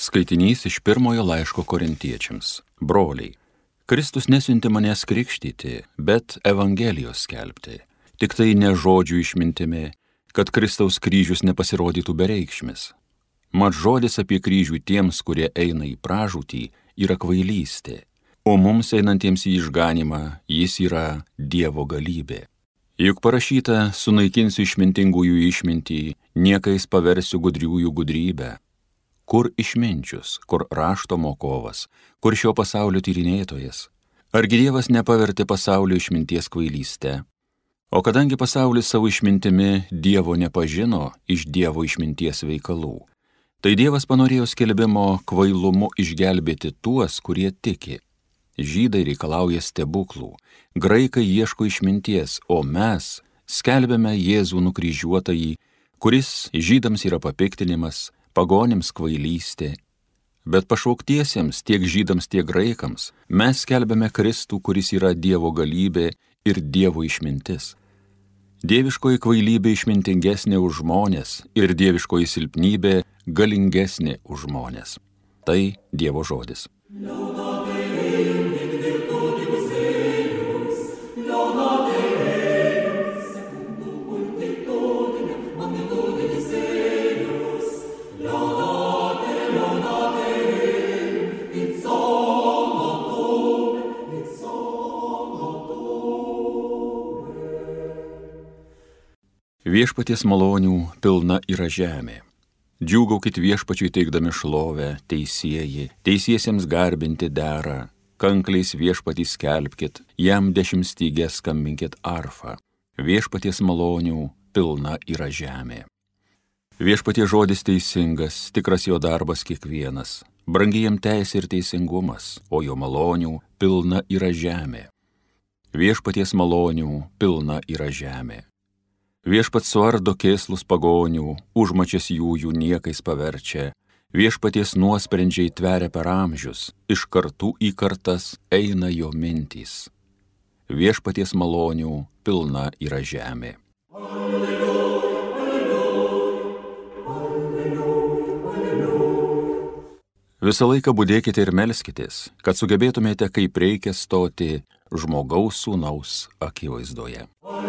Skaitinys iš pirmojo laiško korintiečiams. Broliai, Kristus nesiuntė manęs krikštyti, bet Evangelijos skelbti. Tik tai ne žodžių išmintimi, kad Kristaus kryžius nepasirodytų bereikšmis. Mat žodis apie kryžių tiems, kurie eina į pražūtį, yra kvailystė, o mums einantiems į išganimą jis yra Dievo galybė. Juk parašyta, sunaikinsiu išmintingųjų išmintį, niekais paversiu gudriųjų gudrybę. Kur išminčius, kur rašto mokovas, kur šio pasaulio tyrinėtojas? Argi Dievas nepavertė pasaulio išminties kvailyste? O kadangi pasaulis savo išmintimi Dievo nepažino iš Dievo išminties veikalų, tai Dievas panorėjo skelbimo kvailumu išgelbėti tuos, kurie tiki. Žydai reikalauja stebuklų, graikai ieško išminties, o mes skelbiame Jėzų nukryžiuotąjį, kuris žydams yra papiktinimas, pagonims kvailystė. Bet pašauktiesiems, tiek žydams, tiek graikams, mes skelbiame Kristų, kuris yra Dievo galybė ir Dievo išmintis. Dieviškoji kvailybė išmintingesnė už žmonės ir dieviškoji silpnybė galingesnė už žmonės. Tai Dievo žodis. Viešpaties malonių pilna yra žemė. Džiūgaukit viešpačiui teikdami šlovę, teisieji, teisiesiems garbinti dera, kankliais viešpatį skelbkit, jam 10 stygės skambinkit arfą. Viešpaties malonių pilna yra žemė. Viešpaties žodis teisingas, tikras jo darbas kiekvienas, brangi jam teisė ir teisingumas, o jo malonių pilna yra žemė. Viešpaties malonių pilna yra žemė. Viešpats suardo kėslus pagonių, užmačias jų niekais paverčia, viešpaties nuosprendžiai tveria per amžius, iš kartų į kartas eina jo mintys. Viešpaties malonių pilna yra žemė. Alleluja, alleluja, alleluja, alleluja. Visą laiką budėkite ir melskitės, kad sugebėtumėte kaip reikia stoti žmogaus sūnaus akivaizdoje.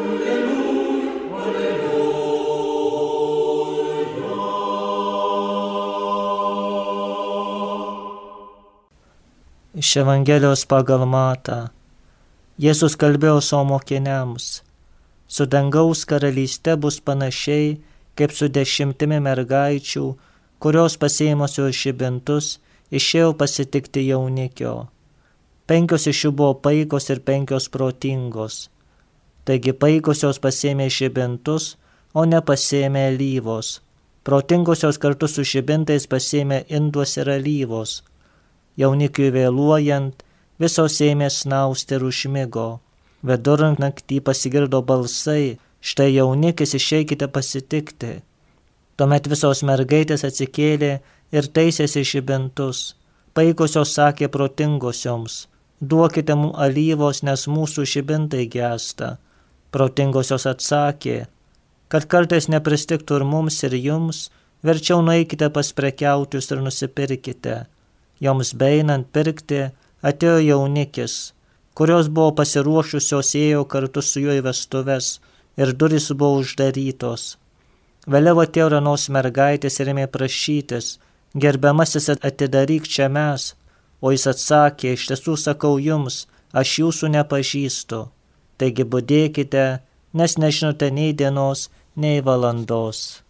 Iš Evangelijos pagal Matą. Jėzus kalbėjo savo mokiniams: su dangaus karalyste bus panašiai, kaip su 10 mergaičių, kurios pasiėmusios žibintus išėjo pasitikti jaunikio. 5 iš jų buvo paikos ir 5 protingos. Taigi paikosios pasiėmė žibintus, o nepasiėmė alyvos. Protingosios kartu su žibintais pasiėmė indus ir alyvos. Jaunikiui vėluojant, visos ėmė snausti ir užmigo. Vidurnaktį pasigirdo balsai: štai jaunikis, išeikite pasitikti. Tuomet visos mergaitės atsikėlė ir taisėsi žibintus. Paikosios sakė protingosioms: duokite mums alyvos, nes mūsų žibintai gęsta. Protingosios atsakė: kad kartais nepristigtų ir mums ir jums, verčiau nueikite pas prekiautojus ir nusipirkite. Joms beeinant pirkti, atėjo jaunikis, kurios buvo pasiruošusios ėjo kartu su juo į vestuves ir durys buvo uždarytos. Vėliau atėjo ranos mergaitės ir ėmė prašytis: gerbiamasis, atidaryk čia mes. O jis atsakė: iš tiesų sakau jums, aš jūsų nepažįstu. Taigi budėkite, nes nežinote nei dienos, nei valandos.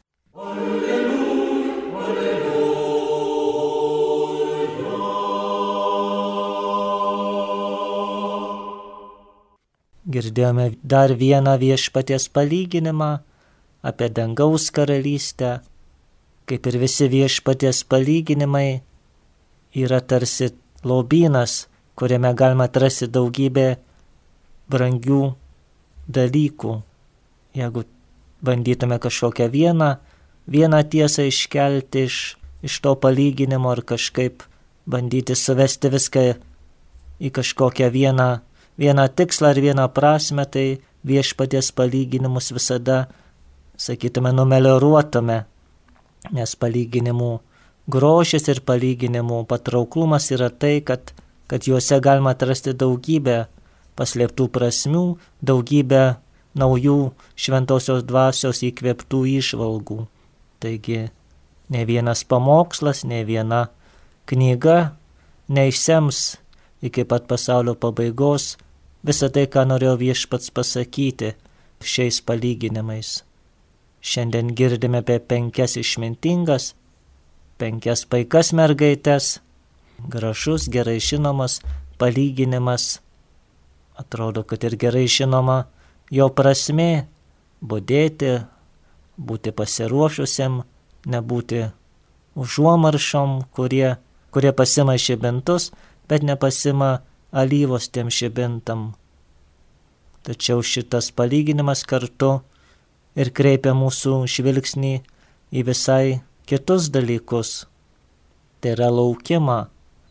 Girdėjome dar vieną viešpaties palyginimą apie dangaus karalystę. Kaip ir visi viešpaties palyginimai, yra tarsi lobynas, kuriame galima atrasti daugybę brangių dalykų. Jeigu bandytume kažkokią vieną tiesą iškelti iš to palyginimo ar kažkaip bandyti suvesti viską į kažkokią vieną tikslą ar vieną prasmę, tai viešpaties palyginimus visada, sakytume, numelioruotume, nes palyginimų grožis ir palyginimų patrauklumas yra tai, kad juose galima atrasti daugybę paslėptų prasmių, daugybę naujų šventosios dvasios įkvėptų įžvalgų. Taigi, ne vienas pamokslas, ne viena knyga neišsems iki pat pasaulio pabaigos visą tai, ką norėjo Viešpats pasakyti šiais palyginimais. Šiandien girdime apie 5 išmintingas, 5 paikas mergaitės, gražus, gerai žinomas palyginimas. Atrodo, kad ir gerai žinoma jo prasmė - budėti, būti pasiruošusiam, nebūti užuomaršom, kurie pasima žibintus, bet nepasima alyvos tiem žibintam. Tačiau šitas palyginimas kartu ir kreipia mūsų žvilgsnį į visai kitus dalykus. Tai yra laukimą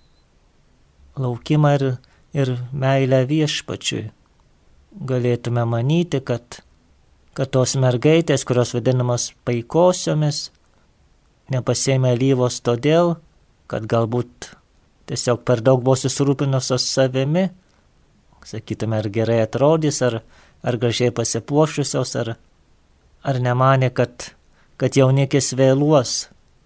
ir meilę Viešpačiui. Galėtume manyti, kad tos mergaitės, kurios vadinamas paikosiomis, nepasėmė alyvos todėl, kad galbūt tiesiog per daug buvo susirūpinusios savimi, sakytume, ar gerai atrodys, ar gražiai pasipuošusios, ar nemanė, kad jaunikis vėluos.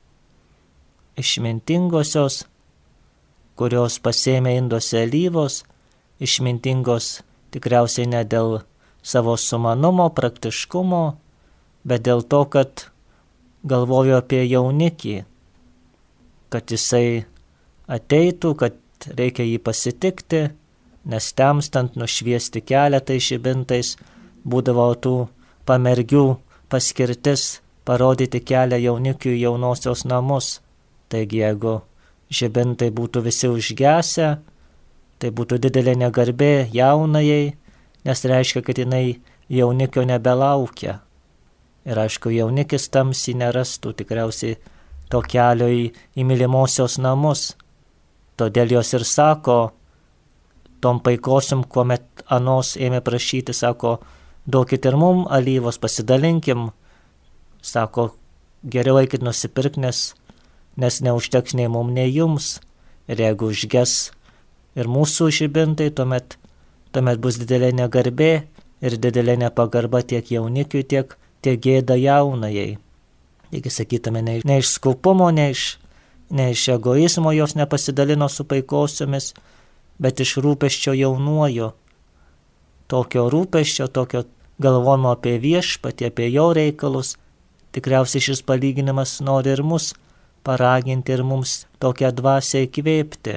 Išmintingosios, kurios pasėmė induose alyvos, išmintingos tikriausiai ne dėl savo sumanumo, praktiškumo, bet dėl to, kad galvojo apie jaunikį, kad jisai ateitų, kad reikia jį pasitikti, nes temstant nušviesti kelią tai žibintais būdavo tų pamergių paskirtis parodyti kelią jaunikiui jaunosios namus. Taigi, jeigu žibintai būtų visi užgesę, tai būtų didelė negarbė jaunajai, nes reiškia, kad jinai jaunikio nebelaukia. Ir aišku, jaunikis tamsiai nerastų tikriausiai to kelio į mylimosios namus. Todėl jos ir sako, tom paikosium, kuomet anos ėmė prašyti, sako, duokit ir mum alyvos, pasidalinkim. Sako, geriau eikit nusipirk, nes neužteks nei mum, nei jums. Ir jeigu užges ir mūsų žibintai, tuomet bus didelė negarbė ir didelė nepagarba tiek jaunikiui, tiek gėda jaunajai. Taigi sakytume, ne iš skupumo, ne iš egoizmo jos nepasidalino su paikosiomis, bet iš rūpesčio jaunuoju. Tokio rūpesčio, tokio galvojimo apie Viešpatį, apie jo reikalus, tikriausiai šis palyginimas nori ir mus paraginti ir mums tokią dvasią įkvėpti.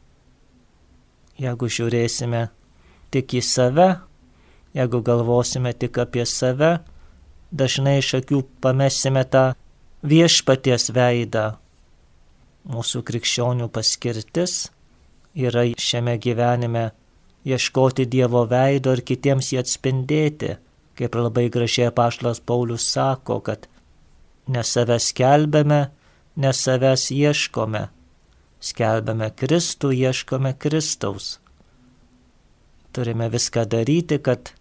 Jeigu žiūrėsime tik į save, jeigu galvosime tik apie save, dažnai iš akių pamesime tą Viešpaties veidą. Mūsų krikščionių paskirtis yra šiame gyvenime ieškoti Dievo veido ir kitiems jį atspindėti, kaip labai gražiai apaštalas Paulius sako, kad ne save skelbiame, ne savęs ieškome, skelbiame Kristų, ieškome Kristaus. Turime viską daryti, kad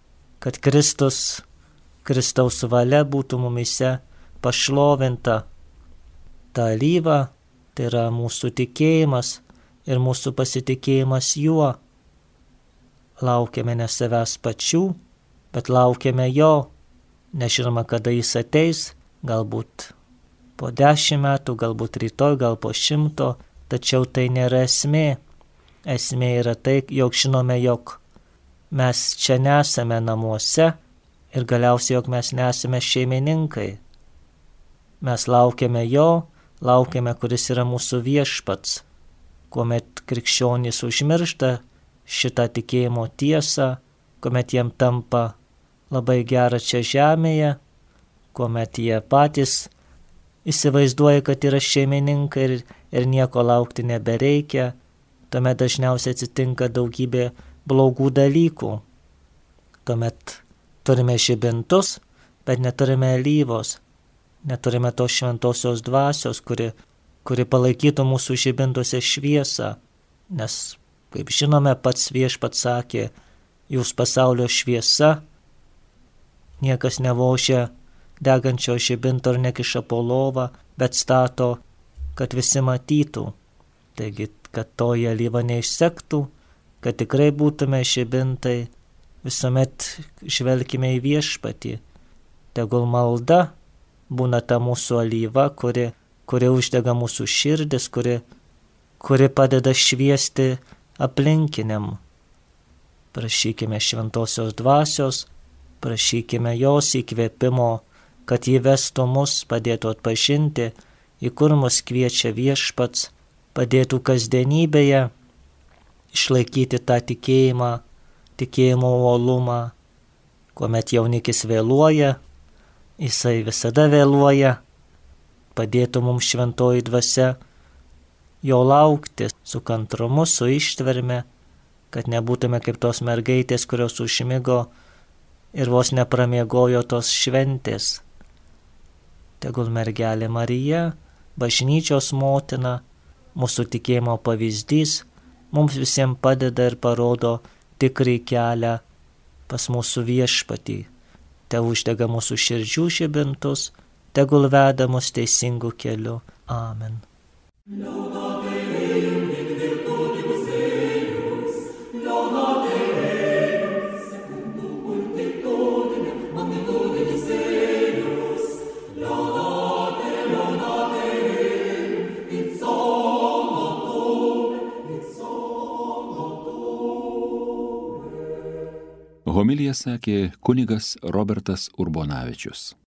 Kristaus valia būtų mumise pašlovinta. Ta alyva, tai yra mūsų tikėjimas ir mūsų pasitikėjimas juo. Laukiame ne savęs pačių, bet laukiame jo. Nežinoma, kada jis ateis, galbūt po 10 metų, galbūt rytoj, gal po 100, tačiau tai nėra esmė. Esmė yra tai, jog žinome, jog mes čia nesame namuose ir galiausiai, jog mes nesame šeimininkai. Mes laukiame jo, laukiame, kuris yra mūsų Viešpats. Kuomet krikščionys užmiršta šitą tikėjimo tiesą, kuomet jiem tampa labai gera čia žemėje, kuomet jie patys įsivaizduoja, kad yra šeimininkai ir nieko laukti nebereikia, tuomet dažniausiai atsitinka daugybė blogų dalykų. Tuomet turime žibintus, bet neturime alyvos, neturime tos šventosios dvasios, kuri palaikytų mūsų žibintuose šviesą, nes, kaip žinome, pats Viešpats sakė, jūs pasaulio šviesa, niekas nevožia degančio žibinto ir nekiša po lovą, bet stato kad visi matytų. Taigi, kad toji alyva neišsektų, kad tikrai būtume žibintai, visuomet žvelkime į Viešpatį. Tegul malda būna ta mūsų alyva, kuri uždega mūsų širdis, kuri padeda šviesti aplinkiniam. Prašykime šventosios dvasios, prašykime jos įkvėpimo, kad jį vestų mus, padėtų atpažinti, į kur mus kviečia Viešpats, padėtų kasdienybėje išlaikyti tą tikėjimo uolumą. Kuomet jaunikis vėluoja, jisai visada vėluoja, padėtų mums šventoji dvasia jo laukti su kantrumu, su ištverme, kad nebūtume kaip tos mergaitės, kurios užmigo ir vos nepramiegojo tos šventės. Tegul mergelė Marija, bažnyčios motina, mūsų tikėjimo pavyzdys, mums visiems padeda ir parodo tikrąjį kelią pas mūsų Viešpatį. Te uždega mūsų širdžių žibintus, tegul veda mus teisingu keliu. Amen. Homiliją sakė kunigas Robertas Urbonavičius.